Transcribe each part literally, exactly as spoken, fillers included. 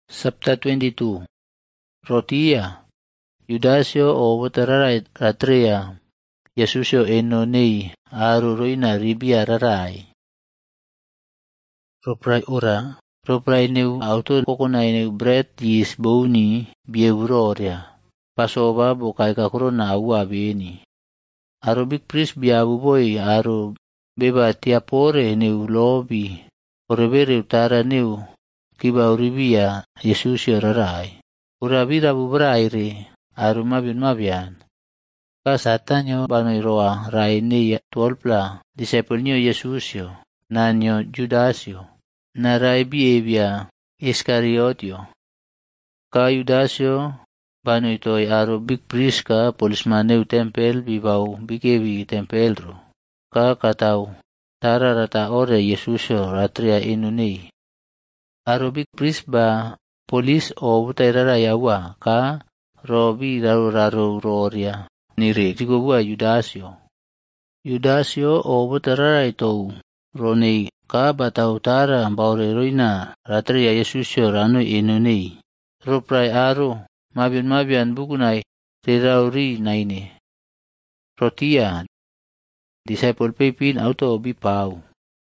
Sabta twenty-two. Rotia. Yudasio o watararay ratria. Yesusio eno nei aruroina ribia raray. Ropray ura. Ropray neu auto kokonay neu bread yis boni bieuroria. Pasoba bukay kakrona awa bini. Aro big priest biabu boy aro beba tiapore neu lobi. Orebere utara neu kiba uribia Yesusio raray. Urabira bubraire aru mabian mabian. Ka satanyo banoiroa rai ne twelve disciple nyo Yesusio nanyo Judasio na rai biebia Iskariotio. Ka Judasio banoitoy aru big priest ka policeman neu tempel bibau bikebi tempel ro. Ka katau tara rata ore Yesusio ratria inuni. Aru big priest ba polis o butairara yawa ka robi raru raru roria nire jigobua Judasio. Judasio o butairara ito roni ka batau tara baure roina ratria Yesusio ranu inuni. Ropray aru mabian mabian bukunay rirauri naine. Rotia disciple pepin auto bipau.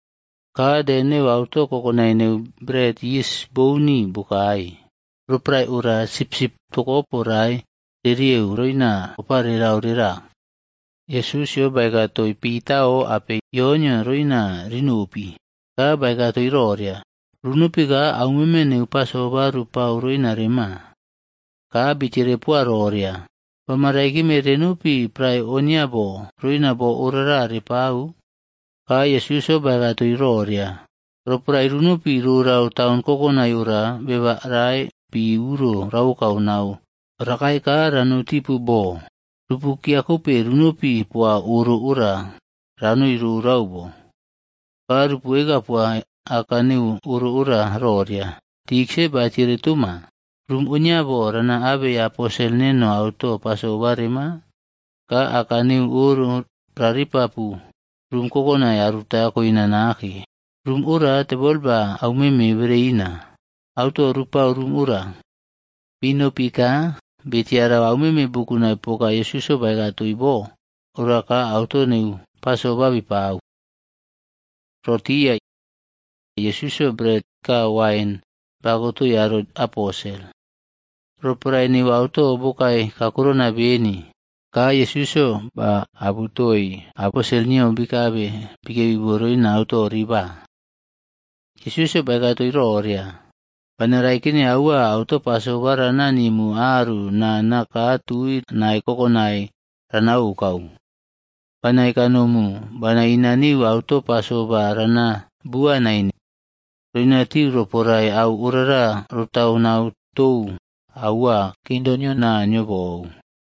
Ka deneu auto kokonay neu bread yis boni bukai. Rupray ura sip-sip tokoporay ririeu roina opariraw rira. Yesusio baigatoy pitao ape yonyo roina rinupi. Ka baigatoy roria. Runupi ka aumeme neu pasoba rupa roina rima. Ka bichire pua roria. Pamaraiki me renupi pray onyabo roina bo urara ripau. Ka Yesusio bagatoy roria. Ropray runupi rurau taon kokonay ura beba rai pi uro rau kaunau. Rakay ka ranu tipu bo. Rupuki ako pe runupi pua uro ura ranu irurau bo. Ka rupuega pua akaniu uro ura roria. Tikse bachire tuma. Rum unya bo rana abe aposel neno auto paso barima. Ka akaniu uro raripapu. Rum kokonay aruta ko inanaki. Rum ura tebolba au meme bereina. Auto rupa rum ura. Pino pika betiara au meme bukunay poka Yesuso baigato ibo. Ura ka auto neu paso babi pau. Rotia Yesuso bread ka wine bagoto yaro aposel. Ropray neu auto bukay kakurona beni. Ka Yesusio ba abutoi aposel nio bikabe bikebi boroi na auto riba. Yesusio bagato iroria. Panarai kini awa auto paso barana ni mu aru na nakatui na ikokonai ranau kau. Panai kanomu bana inani auto paso barana bua naini. Rinati roporai au urara rutau na auto awa kindonyo na nyobo.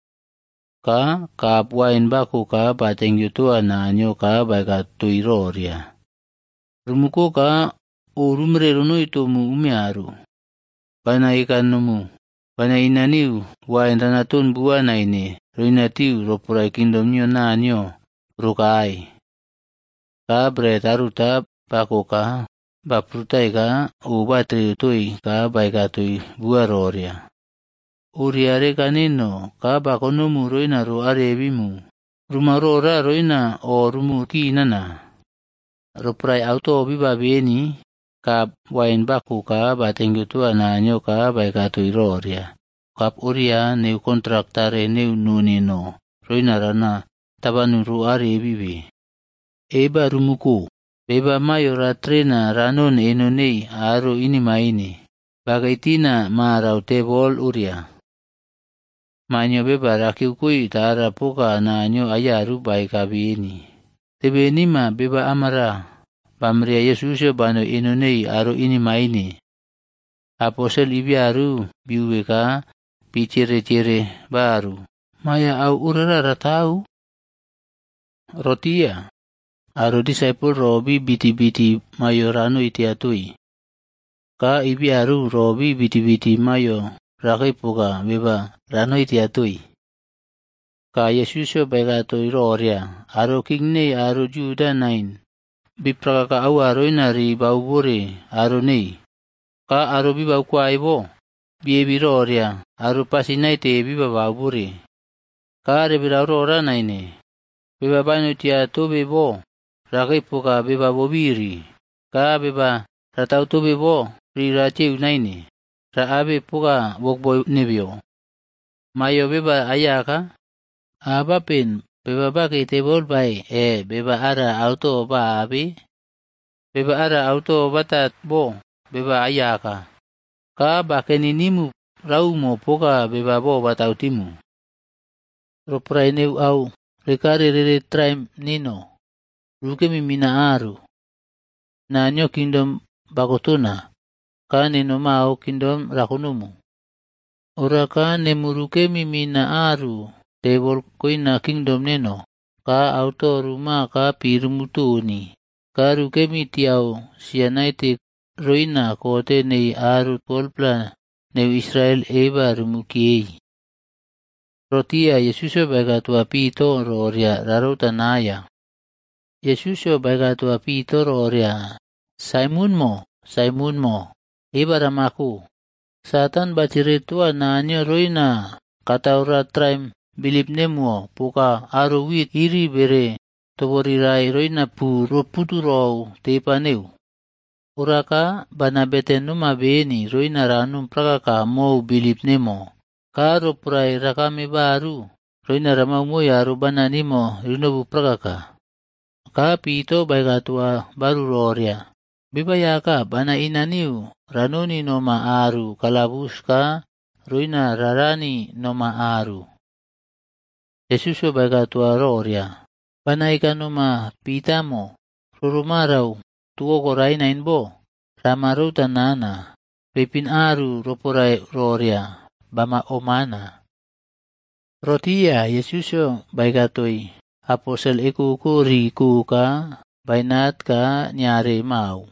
Ka kapuain baku ka bateng yutua na nyo ka baga tuiroria. Rumuko ka urumre runo ito mu umiaru. Bana ikan numu. Bana inaniu wain ranatun bua na ini. Ruinatiu ropurai kingdom nyo na nyo rukai. Ka bretaruta baku ka baprutai ka ubatri tui ka baga tui bua roria. Uriare kanino ka bakonomu roina ro arebimu. Rumarora roina o rumu kinana. Ropray auto biba beni ka wain baku ka bateng yutua na nyo ka baika tuiroria. Kap uria neu kontraktare neu nunino. Roina rana tabanu ro arebibi. Eba rumuku. Beba mayo ratrena ranon enonei aro ini maini. Bagaitina marau tebol uria. Manyo beba rakiukui tara poka na nyo ayaru baik kabini. Tebe nima beba amara. Pamria Yesusio bano inonei aro ini maini. Aposel ibiaru biuweka picere-cere baru. Maya au urara ratau. Rotia. Aro disciple robi biti-biti mayorano itiatui. Ka ibiaru robi biti-biti mayo. Rakai poka beba rano itiatui. Ka Yesusio bagato iroria. Aro kingne aro juda nain. Bipraka ka awa roina ri baubore aro nei. Ka aro bibau kwa ibo. biebiroria aru pasinai te biba baburi. Ka rebira aurora naine. Beba banu tia tobe bo. Rakai puka beba bobiri. Ka beba ratau tobe bo. Rira tiu naine. Ra abe puka bokboy nebio. Mayo beba ayaka. Aba pen. Beba baki tebol bai. E beba ara auto ba abe. Beba ara auto batat bo. Beba ayaka. Ka bakeninimu raumo puka beba bo batau timu. Roprai neu au. Rekare rere traim nino. Ruke mimina aru. Na nyo kingdom bakotuna. Ka nino mau kingdom rakunumu. Ora ka nemuruke mimina aru. Tebol koina kingdom neno. Ka auto rumah ka pirumutuni. Ka ruke mitiau sianaite roina kote nei aru polpla neu Israel eba rumukiei. Rotia Yesuso bagatua pito roria rarotanaya. Yesuso bagatua pito roria. Simon mo, Simon mo, eba ramaku. Satan baciretua nanyo roina kataura traim bilip nemo puka aru wit iri bere toborirai roina pu roputuro tepaneu. Uraka banabeten numa beni roina ranum prakaka mau bilip nemo. Karo purai rakame baru roina ramau mo yaru bananimo rinobu prakaka. Ka pito bagatua baru roria. Bibayaka bana inaniu ranoni noma aru kalabuska roina rarani noma aru. Yesuso bagatua roria. Bana ika noma pitamo rurumarau tuoko rainain bo. Ramaruta nana. Pepin aru roporai roria. Bama omana. Rotia Yesuso bagatoi. Aposel iku kuri kuka. Bainat ka nyare mau.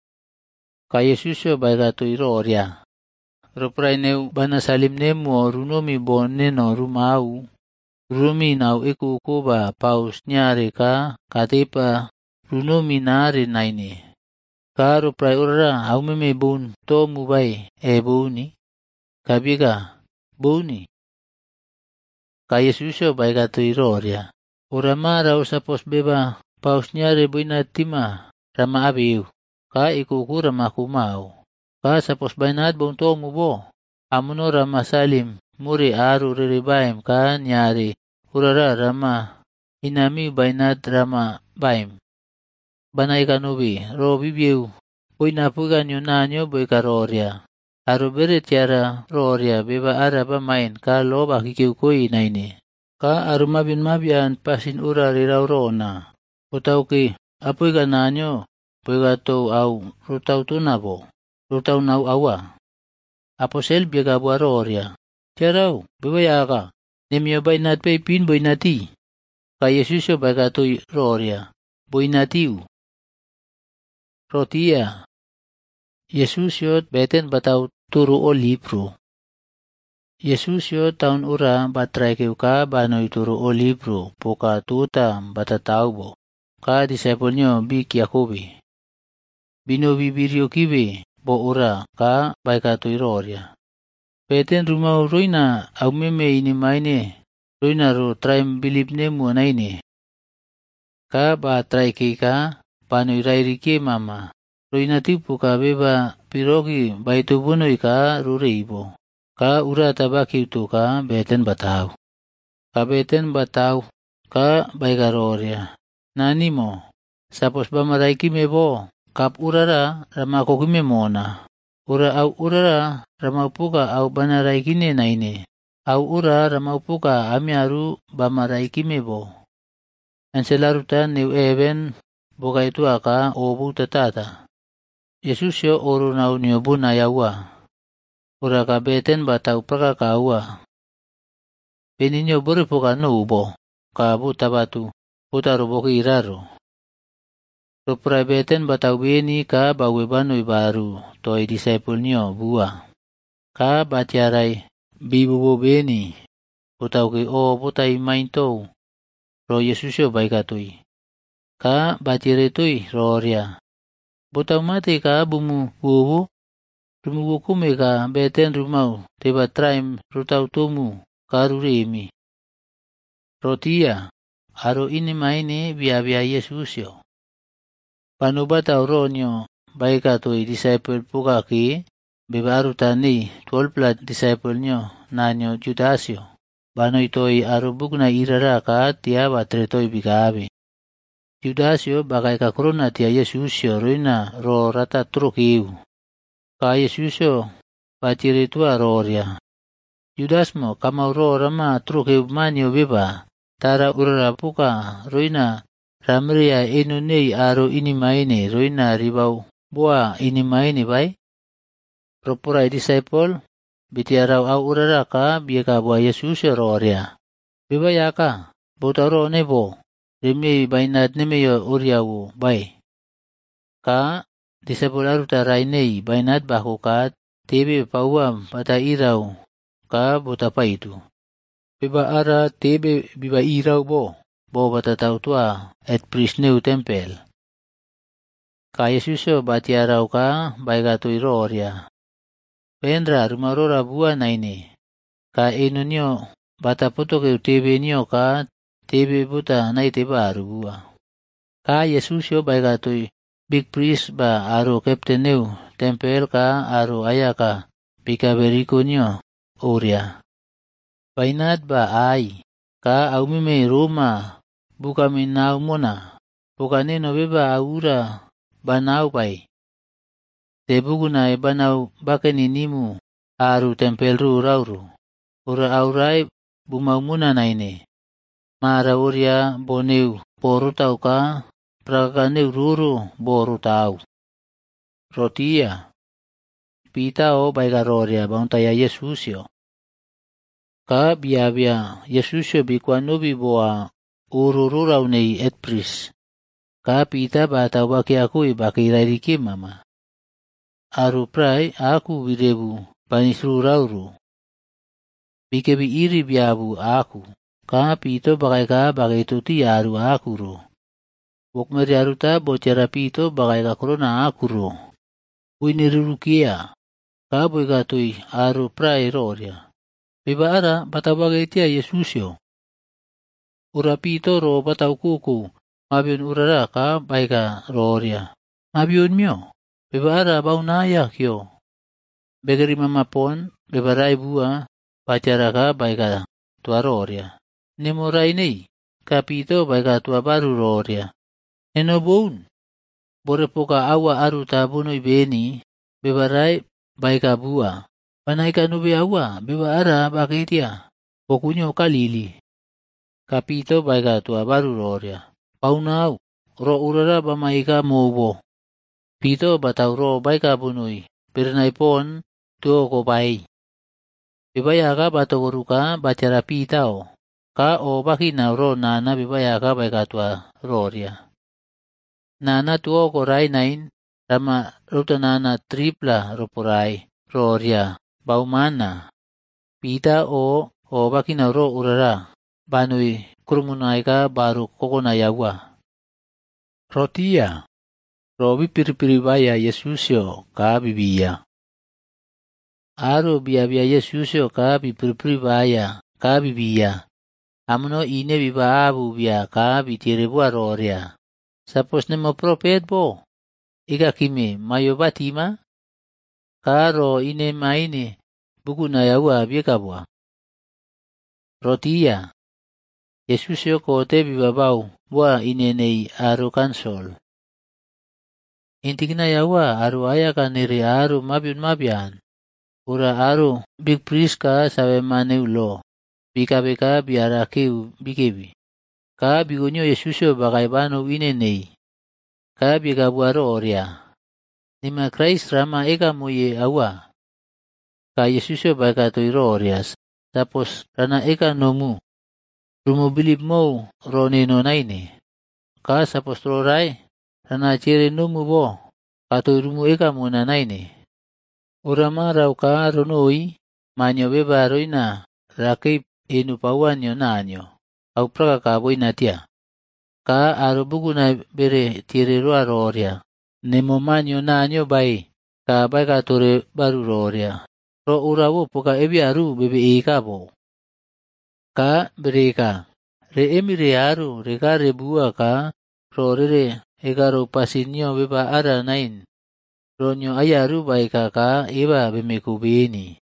Ka Yesuso bagatoi roria. Roporai neu bana salim nemo runomi bon neno rumau. Rumi nau iku kuba paus nyare ka katepa runomi nare naine. Karo prai ura au meme bun to mubai e buni. Kabiga buni. Ka Yesuso bagatoi roria. Ura mara usapos beba paus nyare buina tima rama abiu. Ka iku kura makumau. Ka sapos bainat bon to mubo. Amuno rama salim muri aru riribaim ka nyare. Urara rama inami bainat rama baim. Banai kanubi ro bibiu. Uina pugan yunanyo boy karoria. Aru bere tiara roria beba ara pamain ka loba kikiu koi naine. Ka aru mabin mabian pasin ura rirau rona. Utau ki apuy kananyo. Boy gato au rutau tunabo. Rutau nau awa. Aposel biaga bua roria. Tiarau beba yaka. Nemyo bainat pe pin boinati. Ka Yesuso bagatoi roria. Boinatiu. Rotia. Yesusyo beten batau turu o libro. Yesusyo taun ura batrai keuka banoi turu o libro. Poka tuta batatau bo. Ka disipulnyo bik Yakobi. Bino bibirio kibe bo ura ka bagatoi roria. Beten rumau roina au meme ini maine. Roina ro traim bilip nemu naine. Ka ba trai keika banoi rairi ke mama. Roina tipu ka beba pirogi baitu bunoi ka rureibo. Ka ura tabaki tu ka beten batau. Ka beten batau ka baigaroria. Nani mo. Sapos bamarai kime bo. Kap urara ramako kime mona. Ura au urara ramaupuka au banarai kine naine. Au ura ramaupuka amiaru bamarai kime bo. Anselarutan neu even boga itu aka obu tatata. Yesusyo oru nau niobuna yawa. Ura kabeten batau praka kawa. Peninyo boripoka no ubo. Kabu tabatu. Putaru boki iraro. Rupra beten batau beni ka bawe banoi baru. Toi disipulnyo bua. Ka batiarai bibubo beni. Putau ki o putai maintou. Ro Yesusyo baikatui. Ka batiretui roria. Butau mati ka bumu bubu. Rumukume ka beten rumau teba traim rutau tomu karuremi. Rotia, aro ini maine bia-bia Yesusyo. Panubata uronyo baika toi disciple puka ki, beba aru tani twelve plat disciple nyo nanyo Judasyo. Bano itoi aro bugna irara ka tia batretoi bikabe. Judasyo bakai ka korona tia Yesusyo roina ro rata trukiu. Ka Yesusyo patiri tua roria. Judas mo kamau ro rama trukiu manyo beba. Tara urara puka roina ramria inu nei aro ini maine roina ribau boa ini maine bai. Ropurai disciple bitiarau au urara ka bieka boa Yesus roria. Beba yaka botaro nebo remi bainat nemeyo uriawu bai. Ka disciple aru tarai nei bainat baku ka tebe pauam pata irau ka botapa itu. Beba ara tebe biba irau bo, bo bata tau tua et prisneu tempel. Ka Yesusyo bati arau ka baika tui roria. Pendra rumarora bua naine. Ka enunyo bata potoke tebe nyo ka tebe buta nai teba aru bua. Ka Yesusyo baika tui big priest ba aru kapteneu tempel ka aru ayaka bika beriko nyo oria. Bainat ba ai, ka au mime Roma, buka minau mona, buka neno beba aura, banau pai. Te buguna e banau bakeni nimu, aru tempel ru rauru, ura aurai bumau muna naine. Mara uria boneu, boru tau ka, prakaneu ruru, boru tau. Rotia, pita o baika roria, bauntaya Yesusyo. Ka bia-bia Yesusyo bikuanubi boa urururau nei et pris. Ka pita batau baki aku ibaki irariki mama. Aru prai aku birebu panisru rauru. Bikebi iri biabu aku. Ka pito bakai ka bakai tuti aru aku ro. Bokmeri aruta bocera pito bakai ka korona aku ro. Uinirurukia. Ka boikatui aru prai roria. Beba ara batau bagai tia Yesusyo. Urapito ro batau kuku. Mabion urara ka baika roria. Mabion mio. Beba ara bau naya kyo. Begeri mamapon beba rai bua pacara ka baika tua roria. Nemo rai nei. Kapito baika tua baru roria. Neno boun. Borepoka awa aru tabunoi beni. Beba rai baika bua. Panaika nube awa, beba ara bakitia, pokunyo kalili. Kapito baika tua baru roria. Paunau, ro urara bamaika mobo. Pito batau ro baika bunui, pernai pon tuo ko bai. Beba yaka batogoruka bacara pitao, ka o bakina ro nana beba yaka baika tua roria. Nana tuo ko rai nain, rama ruta nana tripla roporai, roria. Bau mana, pita o o bakina ro urara, banui kurumunai ka baru kokona yawa. Rotia, ro bipiri-piri baya Yesusyo ka bibia. Aru bia-bia Yesusyo ka bipiri-piri baya ka bibia. Amno ine biba abu bia ka bitirebua roria. Sapos nemo propet bo, ika kime mayo batima. Karo ine maine buku na yawa biekabwa. Rotia. Yesusyo ko te bibabau bua ine nei aru kansol. Intik na yawa aru ayaka niri aru mabion mabian. Ura aru big priest ka sawe maneu lo. Bika-bika biara kiu bikebi. Ka bigonyo Yesusyo bakai banu ine nei. Ka biekabwa roria. Nima Christ rama eka moye awa. Ka Yesusyo baika toi rorias. Tapos rana eka nomu. Rumo bilip mo rone no naine. Ka sapos rorai. Rana chere nomu bo. Ka toi rumo eka mo na naine. Urama rau ka ronoi. Manyo beba roina. Rakip enu pawanyo na anyo. Au praka ka boina tia. Ka arobugu na bere tire roa roria. Nemo manyo na anyo bai, ka bai ka tore baru roria. Ro urawo poka ebiaru bebe eka bo. Ka bereka. Re emire aru reka rebua ka ro rere eka ro pasinyo beba ara nain. Ronyo ayaru baika ka eba bemeko beni.